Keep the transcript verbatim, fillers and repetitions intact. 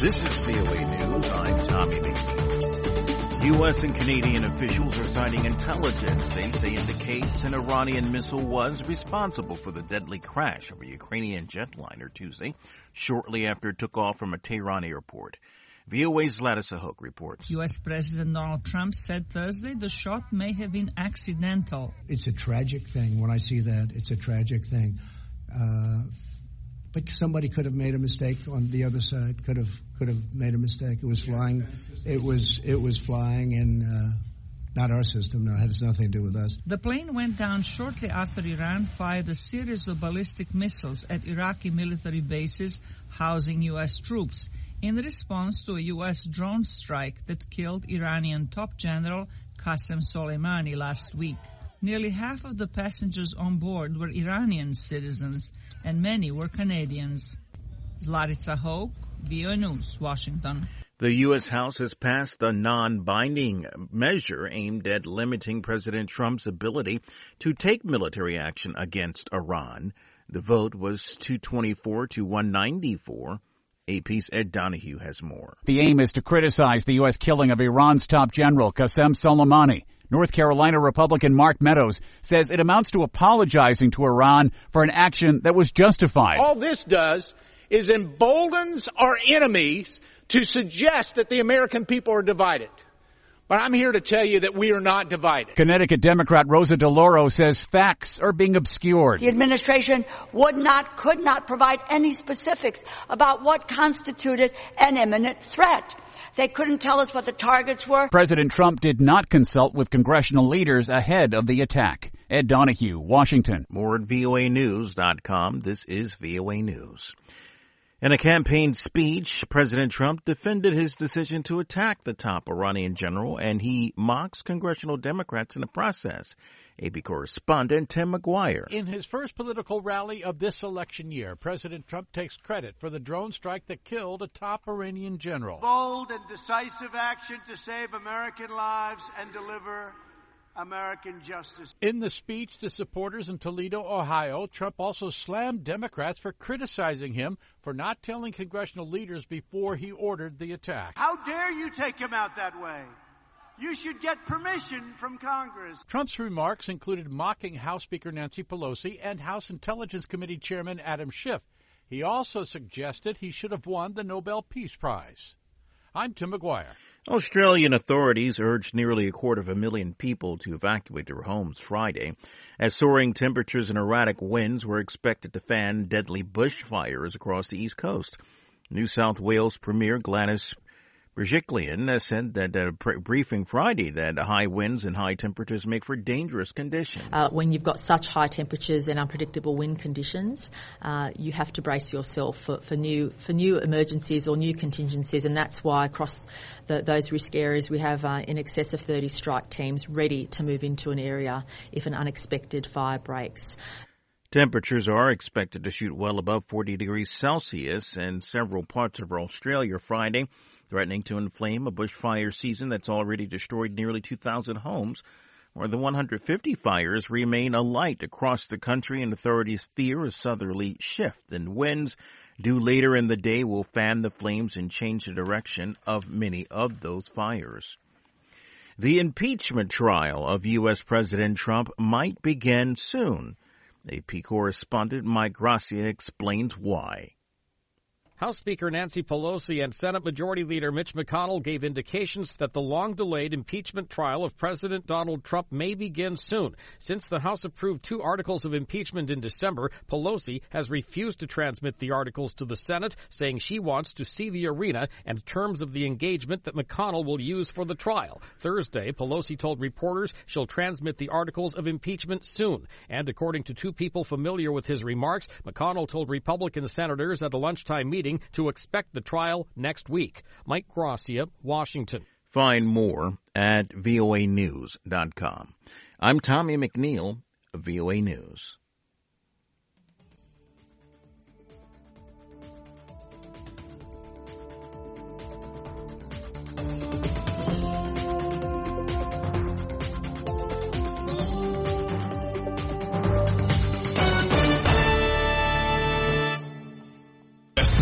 This is V O A News. I'm Tommy McNeil. U S and Canadian officials are citing intelligence they say indicates an Iranian missile was responsible for the deadly crash of a Ukrainian jetliner Tuesday, shortly after it took off from a Tehran airport. V O A's Ladis Ahok reports. U S President Donald Trump said Thursday the shot may have been accidental. It's a tragic thing. When I see that, it's a tragic thing. Uh, but somebody could have made a mistake on the other side. Could have could have made a mistake. It was flying. It was it was flying in uh, not our system. No, it has nothing to do with us. The plane went down shortly after Iran fired a series of ballistic missiles at Iraqi military bases housing U S troops, in response to a U S drone strike that killed Iranian top general Qasem Soleimani last week. Nearly half of the passengers on board were Iranian citizens, and many were Canadians. Ladis Ahok, V O A News, Washington. The U S. House has passed a non-binding measure aimed at limiting President Trump's ability to take military action against Iran. The vote was two twenty-four to one ninety-four. A P's Ed Donahue has more. The aim is to criticize the U S killing of Iran's top general, Qasem Soleimani. North Carolina Republican Mark Meadows says it amounts to apologizing to Iran for an action that was justified. All this does is emboldens our enemies to suggest that the American people are divided. But I'm here to tell you that we are not divided. Connecticut Democrat Rosa DeLauro says facts are being obscured. The administration would not, could not provide any specifics about what constituted an imminent threat. They couldn't tell us what the targets were. President Trump did not consult with congressional leaders ahead of the attack. Ed Donahue, Washington. More at V O A news dot com. This is V O A News. In a campaign speech, President Trump defended his decision to attack the top Iranian general, and he mocks congressional Democrats in the process. A P correspondent Tim McGuire. In his first political rally of this election year, President Trump takes credit for the drone strike that killed a top Iranian general. Bold and decisive action to save American lives and deliver American justice. In the speech to supporters in Toledo, Ohio, Trump also slammed Democrats for criticizing him for not telling congressional leaders before he ordered the attack. How dare you take him out that way? You should get permission from Congress. Trump's remarks included mocking House Speaker Nancy Pelosi and House Intelligence Committee Chairman Adam Schiff. He also suggested he should have won the Nobel Peace Prize. I'm Tim McGuire. Australian authorities urged nearly a quarter of a million people to evacuate their homes Friday, as soaring temperatures and erratic winds were expected to fan deadly bushfires across the East Coast. New South Wales Premier Gladys Berejiklian said that at a briefing Friday that high winds and high temperatures make for dangerous conditions. Uh, when you've got such high temperatures and unpredictable wind conditions, uh, you have to brace yourself for, for new for new emergencies or new contingencies, and that's why across the, those risk areas we have uh, in excess of thirty strike teams ready to move into an area if an unexpected fire breaks. Temperatures are expected to shoot well above forty degrees Celsius in several parts of Australia Friday, threatening to inflame a bushfire season that's already destroyed nearly two thousand homes. More than one hundred fifty fires remain alight across the country, and authorities fear a southerly shift in winds due later in the day will fan the flames and change the direction of many of those fires. The impeachment trial of U S. President Trump might begin soon. A P correspondent Mike Gracia explains why. House Speaker Nancy Pelosi and Senate Majority Leader Mitch McConnell gave indications that the long-delayed impeachment trial of President Donald Trump may begin soon. Since the House approved two articles of impeachment in December, Pelosi has refused to transmit the articles to the Senate, saying she wants to see the arena and terms of the engagement that McConnell will use for the trial. Thursday, Pelosi told reporters she'll transmit the articles of impeachment soon. And according to two people familiar with his remarks, McConnell told Republican senators at a lunchtime meeting to expect the trial next week. Mike Gracia, Washington. Find more at V O A news dot com. I'm Tommy McNeil, V O A News.